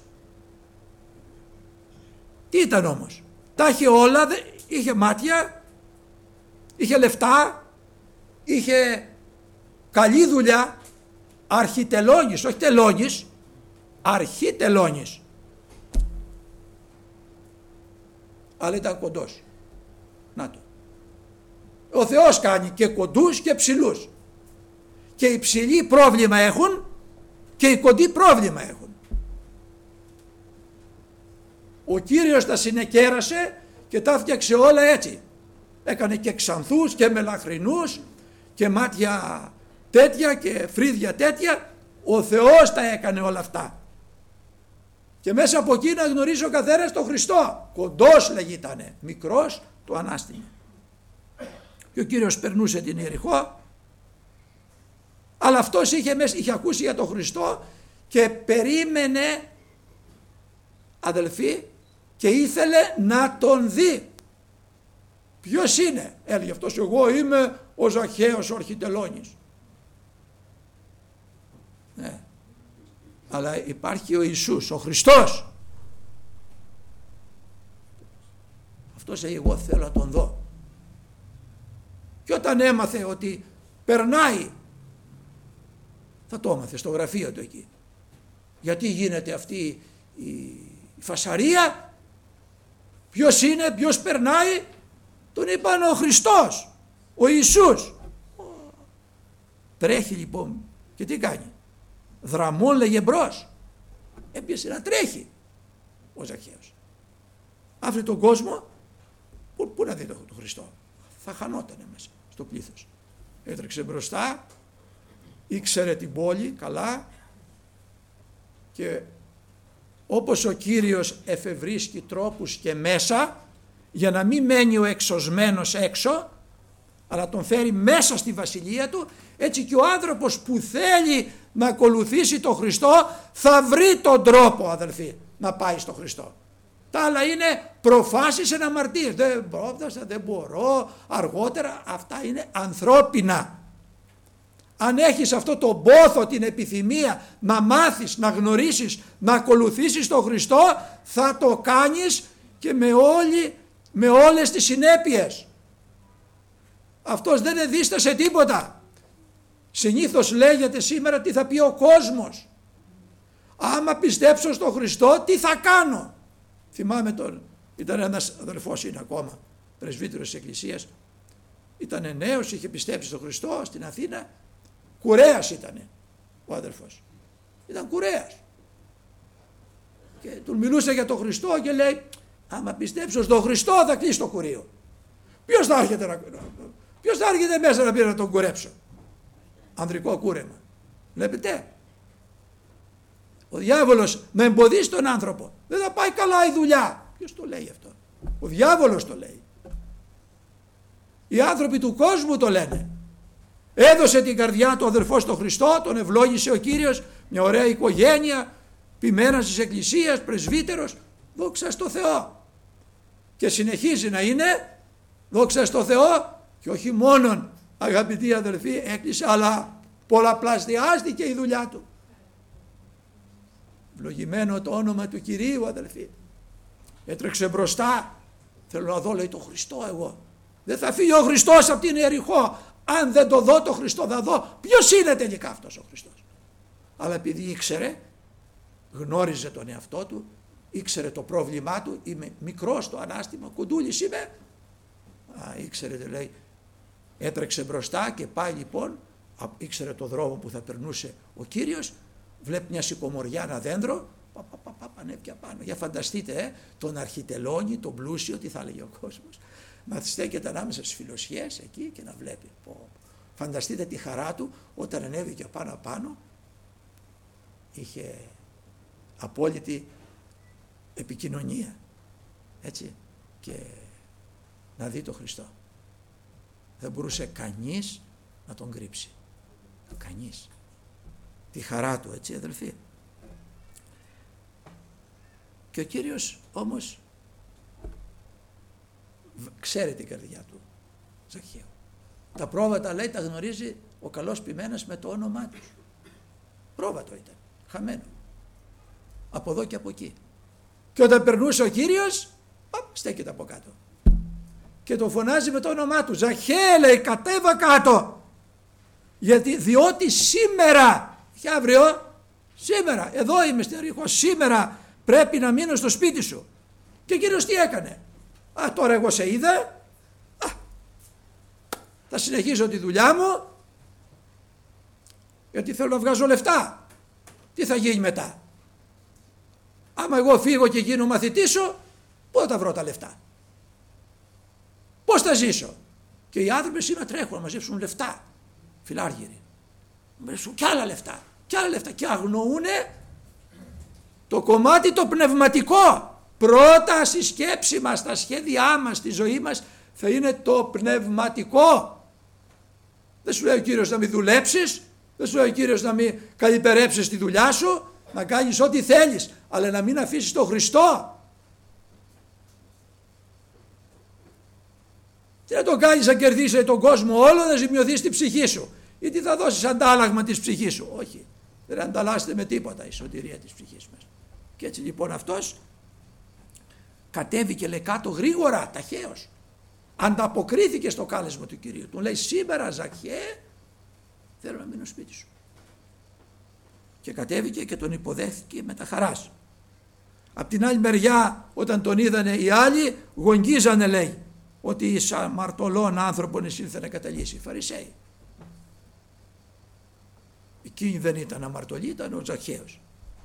τι ήταν όμως? Τα είχε όλα, είχε μάτια, είχε λεφτά, είχε καλή δουλειά, αρχιτελώνης, όχι τελώνης, αρχιτελώνης. Αλλά ήταν κοντός. Να το. Ο Θεός κάνει και κοντούς και ψηλούς. Και οι ψηλοί πρόβλημα έχουν και οι κοντοί πρόβλημα έχουν. Ο Κύριος τα συνεκέρασε και τα φτιάξε όλα έτσι. Έκανε και ξανθούς και μελαχρινούς και μάτια τέτοια και φρύδια τέτοια. Ο Θεός τα έκανε όλα αυτά. Και μέσα από εκεί να γνωρίζει ο καθένας τον Χριστό. Κοντός λέγητανε, μικρός το ανάστημα. Και ο Κύριος περνούσε την Ιεριχώ, αλλά αυτός είχε ακούσει για τον Χριστό και περίμενε, αδελφοί, και ήθελε να τον δει. Ποιος είναι? Έλεγε αυτός, εγώ είμαι ο Ζαχαίος ο αρχιτελώνης. Ναι. Αλλά υπάρχει ο Ιησούς, ο Χριστός. Αυτός λέει, εγώ θέλω να τον δω. Και όταν έμαθε ότι περνάει, θα το έμαθε στο γραφείο του εκεί. Γιατί γίνεται αυτή η φασαρία? Ποιος είναι, ποιος περνάει? Τον είπαν ο Χριστός, ο Ιησούς. Τρέχει λοιπόν και τι κάνει? Δραμών λέγε μπρος. Έπιασε να τρέχει ο Ζαχαίος. Άφησε τον κόσμο. Πού να δει τον Χριστό? Θα χανότανε μέσα στο πλήθος. Έτρεξε μπροστά, ήξερε την πόλη καλά και όπως ο Κύριος εφευρίσκει τρόπους και μέσα για να μην μένει ο εξωσμένος έξω, αλλά τον φέρει μέσα στη βασιλεία του, έτσι και ο άνθρωπος που θέλει να ακολουθήσει τον Χριστό θα βρει τον τρόπο, αδελφοί, να πάει στον Χριστό. Τα άλλα είναι προφάσεις εν αμαρτίες. Δεν πρόφτασα, δεν μπορώ, αργότερα. Αυτά είναι ανθρώπινα. Αν έχεις αυτό το πόθο, την επιθυμία να μάθεις, να γνωρίσεις, να ακολουθήσεις τον Χριστό, θα το κάνεις και με όλες τις συνέπειες. Αυτός δεν εδίστασε τίποτα. Συνήθως λέγεται σήμερα τι θα πει ο κόσμος. Άμα πιστέψω στον Χριστό, τι θα κάνω? Θυμάμαι ήταν ένας αδελφός, είναι ακόμα πρεσβύτερος της Εκκλησίας, ήταν νέος, είχε πιστέψει στον Χριστό στην Αθήνα, κουρέας ήταν ο αδελφός, ήταν κουρέας και του μιλούσε για τον Χριστό και λέει, άμα πιστέψω στον Χριστό θα κλείσει το κουρείο. Ποιος θα έρχεται μέσα να πει να τον κουρέψω? Ανδρικό κούρεμα. Βλέπετε, ο διάβολος να εμποδίσει τον άνθρωπο, δεν θα πάει καλά η δουλειά. Ποιος το λέει αυτό? Ο διάβολος το λέει. Οι άνθρωποι του κόσμου το λένε. Έδωσε την καρδιά του αδερφό στον Χριστό, τον ευλόγησε ο Κύριος, μια ωραία οικογένεια, ποιμένας της Εκκλησίας, πρεσβύτερος, δόξα στο Θεό. Και συνεχίζει να είναι, δόξα στο Θεό, και όχι μόνον, αγαπητοί αδελφοί, έκλεισε, αλλά πολλαπλασιάστηκε η δουλειά του. Ευλογημένο το όνομα του Κυρίου, αδελφοί. Έτρεξε μπροστά, θέλω να δω, λέει, τον Χριστό εγώ. Δεν θα φύγει ο Χριστός από την Ιεριχώ. Αν δεν το δω το Χριστό, θα δω ποιος είναι τελικά αυτός ο Χριστός. Αλλά επειδή ήξερε, γνώριζε τον εαυτό του, ήξερε το πρόβλημά του, είμαι μικρός στο ανάστημα, κοντούλης είμαι. Ήξερε, λέει, έτρεξε μπροστά και πάει λοιπόν ήξερε το δρόμο που θα περνούσε ο Κύριος, βλέπει μια σικομοριά, ένα δέντρο, ανέβηκε απάνω. Για φανταστείτε, τον αρχιτελώνη, τον πλούσιο, τι θα έλεγε ο κόσμος. Να στέκεται ανάμεσα στις φιλοσιές εκεί και να βλέπει. Φανταστείτε τη χαρά του όταν ανέβηκε πάνω, είχε απόλυτη επικοινωνία, έτσι, και να δει τον Χριστό. Δεν μπορούσε κανείς να τον κρύψει. Κανείς. Τη χαρά του, έτσι αδελφοί. Και ο Κύριος όμως ξέρει την καρδιά του Ζακχαίου. Τα πρόβατα, λέει, τα γνωρίζει ο καλός ποιμένας με το όνομά τους. Πρόβατο ήταν, χαμένο. Από εδώ και από εκεί. Και όταν περνούσε ο Κύριος, στέκεται από κάτω. Και το φωνάζει με το όνομά του. Ζακχαίε, λέει, κατέβα κάτω. Διότι σήμερα, και αύριο, σήμερα, εδώ είμαι στην Ιεριχώ, σήμερα πρέπει να μείνω στο σπίτι σου. Και ο Κύριος τι έκανε? Τώρα εγώ σε είδα, θα συνεχίσω τη δουλειά μου, γιατί θέλω να βγάζω λεφτά. Τι θα γίνει μετά? Άμα εγώ φύγω και γίνω μαθητής σου, πού θα βρω τα λεφτά? Πώς θα ζήσω? Και οι άνθρωποι σήμερα τρέχουν να μαζέψουν λεφτά, φιλάργυροι, και άλλα λεφτά, και αγνοούνε το κομμάτι το πνευματικό. Πρώτα στη σκέψη μας, στα σχέδιά μας, στη ζωή μας θα είναι το πνευματικό. Δεν σου λέει ο Κύριος να μην δουλέψεις, δεν σου λέει ο Κύριος να μην καλυπερέψεις τη δουλειά σου, να κάνεις ό,τι θέλεις, αλλά να μην αφήσεις τον Χριστό. Τι να τον κάνεις να κερδίσει τον κόσμο όλο, να ζημιωθείς την ψυχή σου, ή τι θα δώσεις αντάλλαγμα της ψυχής σου? Όχι, δεν ανταλλάσσεται με τίποτα η σωτηρία της ψυχής μας. Και έτσι λοιπόν αυτός κατέβηκε, λέει, κάτω γρήγορα, ταχαίως. Ανταποκρίθηκε στο κάλεσμα του Κυρίου. Του λέει, σήμερα Ζακχαίε θέλω να μείνω σπίτι σου. Και κατέβηκε και τον υποδέχθηκε με τα χαράς. Απ' την άλλη μεριά, όταν τον είδανε οι άλλοι, γογγίζανε, λέει, ότι εις αμαρτωλών άνθρωπον ήλθε να καταλύσει. Οι Φαρισαίοι. Εκείνοι δεν ήταν αμαρτωλοί, ήταν ο Ζακχαίος.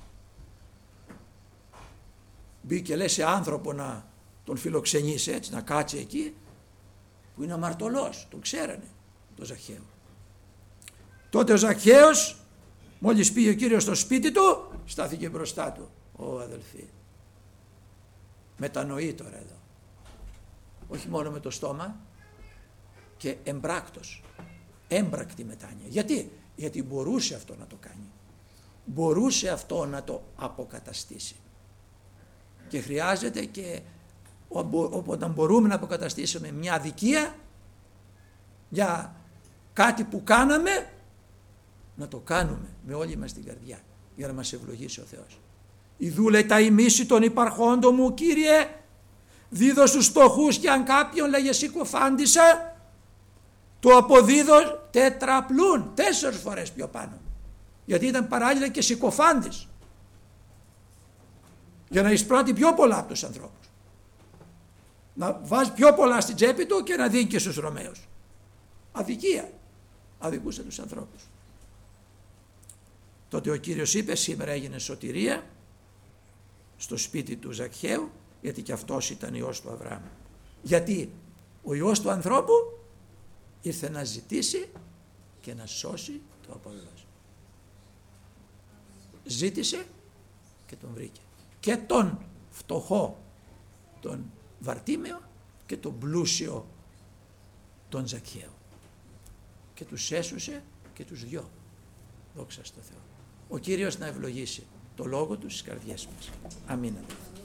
Μπήκε, λέει, σε άνθρωπο να τον φιλοξενήσει, έτσι, να κάτσει εκεί, που είναι αμαρτωλός, τον ξέρανε, τον Ζακχαίο. Τότε ο Ζακχαίος, μόλις πήγε ο Κύριος στο σπίτι του, στάθηκε μπροστά του. Ω αδελφοί, μετανοεί τώρα εδώ. Όχι μόνο με το στόμα, και εμπράκτος, έμπρακτη μετάνοια. Γιατί μπορούσε αυτό να το κάνει. Μπορούσε αυτό να το αποκαταστήσει. Και χρειάζεται και όταν μπορούμε να αποκαταστήσουμε μια αδικία, για κάτι που κάναμε, να το κάνουμε με όλη μας την καρδιά, για να μας ευλογήσει ο Θεός. Ιδού, λέει, τα ημίση των υπαρχόντων μου, Κύριε, δίδω στους φτωχούς, και αν κάποιον, λέγε, συκοφάντησα, το αποδίδω τετραπλούν, 4 φορές πιο πάνω. Γιατί ήταν παράλληλα και συκοφάντης, για να εισπράττει πιο πολλά από τους ανθρώπους. Να βάζει πιο πολλά στην τσέπη του και να δίνει και στους Ρωμαίους. Αδικία. Αδικούσε τους ανθρώπους. Τότε ο Κύριος είπε, σήμερα έγινε σωτηρία στο σπίτι του Ζακχαίου, γιατί και αυτός ήταν ιός του Αβραάμ. Γιατί ο ιός του ανθρώπου ήρθε να ζητήσει και να σώσει το απολύτως. Ζήτησε και τον βρήκε. Και τον φτωχό, τον Βαρτίμαιο, και τον πλούσιο, τον Ζακχαίο. Και τους έσωσε και τους δυο. Δόξα στο Θεό. Ο Κύριος να ευλογήσει το λόγο του στις καρδιές μας. Αμήν.